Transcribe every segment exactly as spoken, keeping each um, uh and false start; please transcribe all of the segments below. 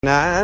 All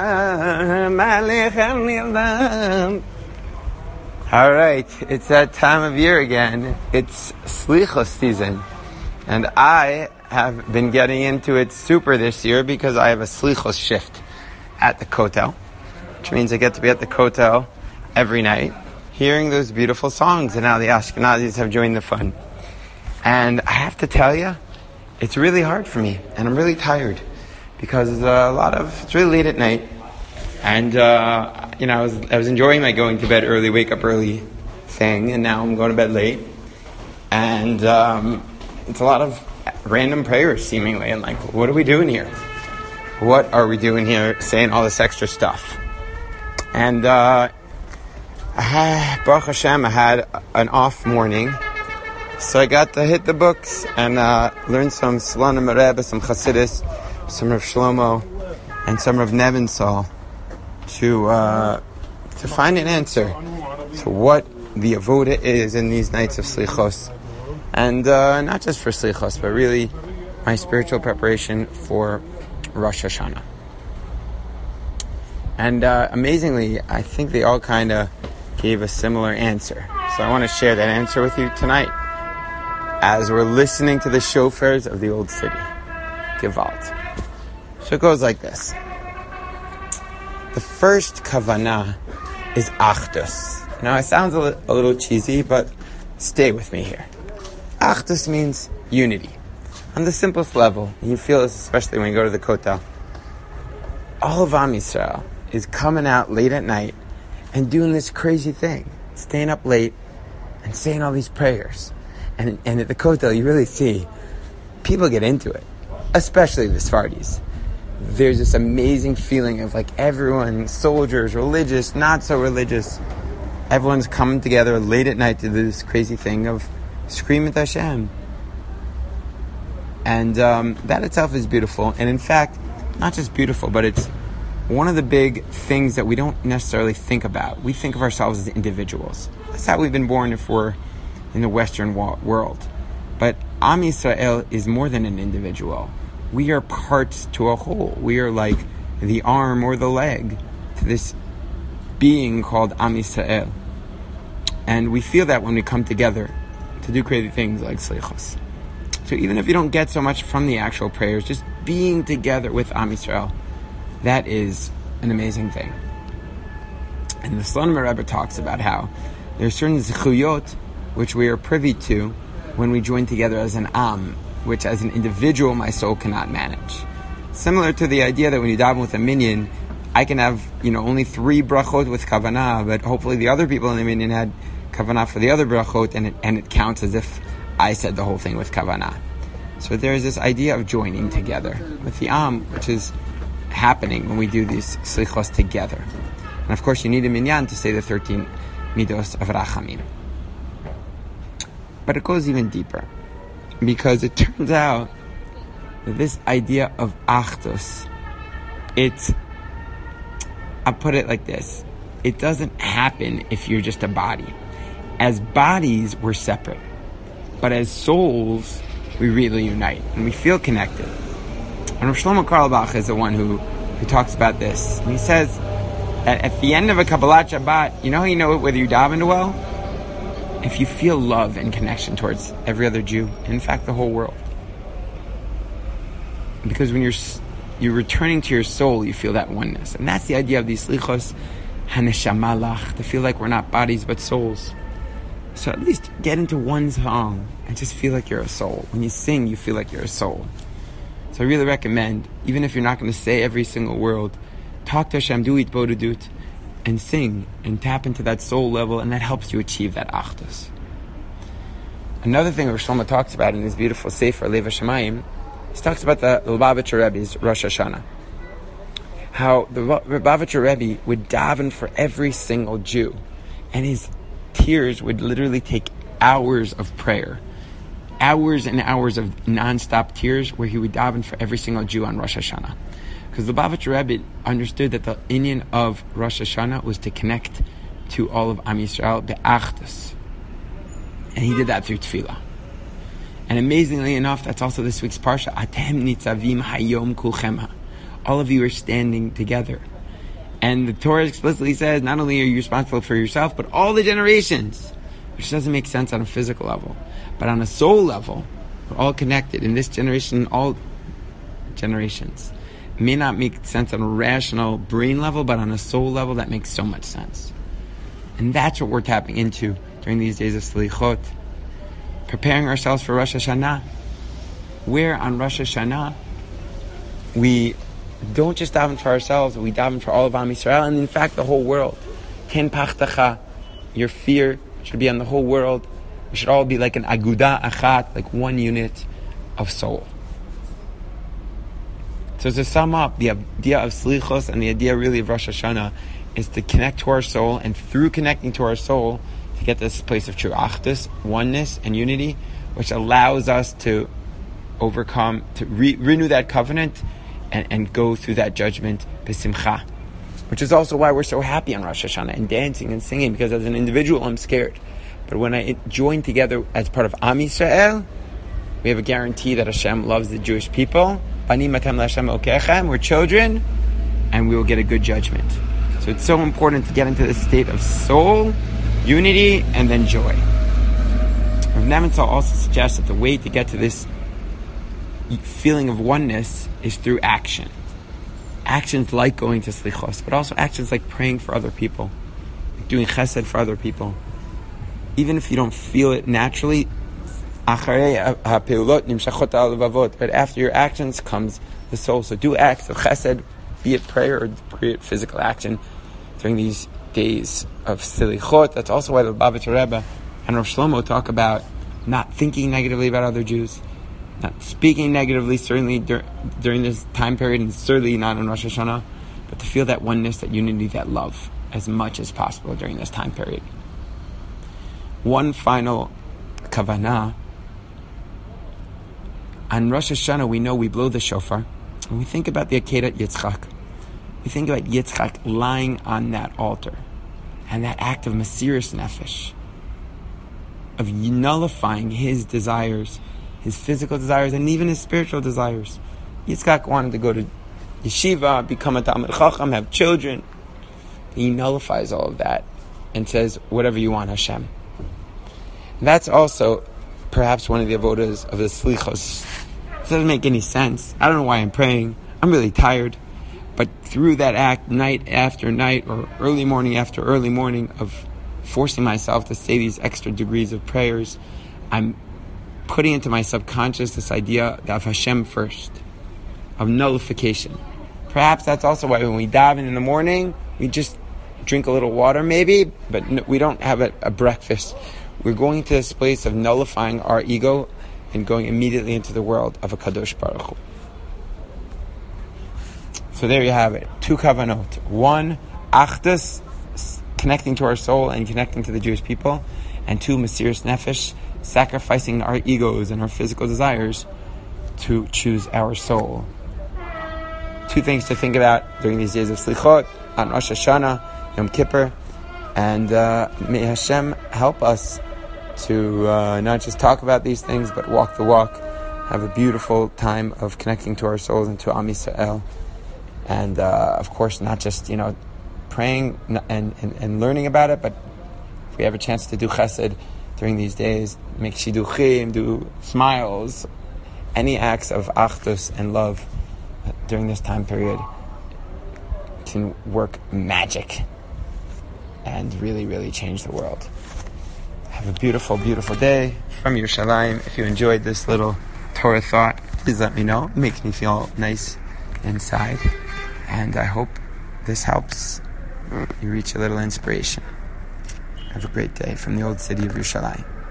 right, it's that time of year again. It's Slichos season, and I have been getting into it super this year because I have a Slichos shift at the Kotel, which means I get to be at the Kotel every night, hearing those beautiful songs, and now the Ashkenazis have joined the fun. And I have to tell you, it's really hard for me, and I'm really tired. Because uh, a lot of, it's really late at night, and uh, you know, I was I was enjoying my going to bed early, wake up early thing, and now I'm going to bed late, and um, it's a lot of random prayers seemingly, and like, what are we doing here? What are we doing here, saying all this extra stuff? And uh, I had, Baruch Hashem, I had an off morning, so I got to hit the books and uh, learn some Slonim Rebbe, some Chassidus, some of Shlomo, and some of Nebenzahl to uh, to find an answer to what the avoda is in these nights of Slichos, and uh, not just for Slichos, but really my spiritual preparation for Rosh Hashanah. And uh, amazingly, I think they all kind of gave a similar answer. So I want to share that answer with you tonight as we're listening to the shofars of the old city, Gewalt. So it goes like this. The first kavanah is achdus. Now it sounds a, li- a little cheesy, but stay with me here. Achdus means unity. On the simplest level, and you feel this especially when you go to the Kotel, all of Am Yisrael is coming out late at night and doing this crazy thing, staying up late and saying all these prayers. And, and at the Kotel, you really see people get into it, especially the Sfardis. There's this amazing feeling of like everyone, soldiers, religious, not so religious, everyone's coming together late at night to do this crazy thing of scream at Hashem. And um, that itself is beautiful. And in fact, not just beautiful, but it's one of the big things that we don't necessarily think about. We think of ourselves as individuals. That's how we've been born if we're in the Western wa- world. But Am Yisrael is more than an individual. We are parts to a whole. We are like the arm or the leg to this being called Am Yisrael. And we feel that when we come together to do crazy things like Slichos. So even if you don't get so much from the actual prayers, just being together with Am Yisrael, that is an amazing thing. And the Slonim Rebbe talks about how there are certain zechuyot which we are privy to when we join together as an Am, which as an individual my soul cannot manage. Similar to the idea that when you daven with a minyan, I can have, you know, only three brachot with kavanah, but hopefully the other people in the minyan had kavanah for the other brachot, and it, and it counts as if I said the whole thing with kavanah. So there is this idea of joining together with the Am, which is happening when we do these slichos together. And of course you need a minyan to say the thirteen midos of rachamim. But it goes even deeper. Because it turns out that this idea of achdus, it's, I'll put it like this, it doesn't happen if you're just a body. As bodies, we're separate. But as souls, we really unite, and we feel connected. And Rav Shlomo Carlebach is the one who, who talks about this. And he says that at the end of a Kabbalat Shabbat, you know how you know whether you davened well? If you feel love and connection towards every other Jew, in fact the whole world. Because when you're you're returning to your soul, you feel that oneness. And that's the idea of these slichos haneshama lach, to feel like we're not bodies but souls. So at least get into one song and just feel like you're a soul. When you sing, you feel like you're a soul. So I really recommend, even if you're not going to say every single word, talk to Hashem, do it, bodedut, and sing and tap into that soul level, and that helps you achieve that achdus. Another thing Rosh Shlomo talks about in his beautiful Sefer Lev HaShamayim, he talks about the Lubavitcher Rebbe's Rosh Hashanah. How the Lubavitcher Rebbe would daven for every single Jew, and his tears would literally take hours of prayer, hours and hours of non-stop tears, where he would daven for every single Jew on Rosh Hashanah. Because the Lubavitcher Rebbe understood that the inyan of Rosh Hashanah was to connect to all of Am Yisrael, the Achdus. And he did that through tefillah. And amazingly enough, that's also this week's parsha. Atem nitzavim hayom kulchema. All of you are standing together. And the Torah explicitly says, not only are you responsible for yourself, but all the generations. Which doesn't make sense on a physical level. But on a soul level, we're all connected. In this generation, all generations. It may not make sense on a rational brain level, but on a soul level, that makes so much sense. And that's what we're tapping into during these days of Slichot. Preparing ourselves for Rosh Hashanah. Where on Rosh Hashanah, we don't just daven for ourselves, but we daven for all of Am Yisrael, and in fact the whole world. Ken pachtacha, your fear should be on the whole world. We should all be like an aguda achat, like one unit of soul. So to sum up, the idea of Slichos and the idea really of Rosh Hashanah is to connect to our soul, and through connecting to our soul, to get this place of true achdus, oneness, and unity, which allows us to overcome, to re- renew that covenant, and, and go through that judgment, b'simcha. Which is also why we're so happy on Rosh Hashanah, and dancing and singing, because as an individual, I'm scared. But when I join together as part of Am Yisrael, we have a guarantee that Hashem loves the Jewish people. We're children, and we will get a good judgment. So it's so important to get into this state of soul, unity, and then joy. Rav Nebenzahl also suggests that the way to get to this feeling of oneness is through action. Actions like going to Slichos, but also actions like praying for other people, like doing chesed for other people. Even if you don't feel it naturally, but after your actions comes the soul. So do acts of chesed, be it prayer or be it physical action during these days of Slichot. That's also why the Lubavitcher Rebbe and Rav Shlomo talk about not thinking negatively about other Jews, not speaking negatively, certainly dur- during this time period, and certainly not in Rosh Hashanah, but to feel that oneness, that unity, that love as much as possible during this time period. One final kavanah. On Rosh Hashanah, we know we blow the shofar, and we think about the Akedat Yitzchak. We think about Yitzchak lying on that altar, and that act of Mesiras Nefesh, of nullifying his desires, his physical desires, and even his spiritual desires. Yitzchak wanted to go to yeshiva, become a Talmid Chacham, have children. He nullifies all of that and says, whatever you want, Hashem. And that's also perhaps one of the avodas of the Slichos. It doesn't make any sense. I don't know why I'm praying. I'm really tired. But through that act, night after night, or early morning after early morning, of forcing myself to say these extra degrees of prayers, I'm putting into my subconscious this idea of Hashem first, of nullification. Perhaps that's also why when we daven in the morning, we just drink a little water maybe, but no, we don't have a, a breakfast. We're going to this place of nullifying our ego and going immediately into the world of a Kadosh Baruch Hu. So there you have it. Two kavanot. One, achdus, connecting to our soul and connecting to the Jewish people. And two, Mesiras Nefesh, sacrificing our egos and our physical desires to choose our soul. Two things to think about during these days of Slichot, on Rosh Hashanah, Yom Kippur. And uh, may Hashem help us to uh, not just talk about these things, but walk the walk. Have a beautiful time of connecting to our souls and to Am Yisrael. And uh, of course, not just, you know, praying and, and, and learning about it, but if we have a chance to do chesed during these days, make shidduchim, do smiles, any acts of achdus and love during this time period can work magic and really, really change the world. Have a beautiful, beautiful day from Yerushalayim. If you enjoyed this little Torah thought, please let me know. It makes me feel nice inside. And I hope this helps you reach a little inspiration. Have a great day from the old city of Yerushalayim.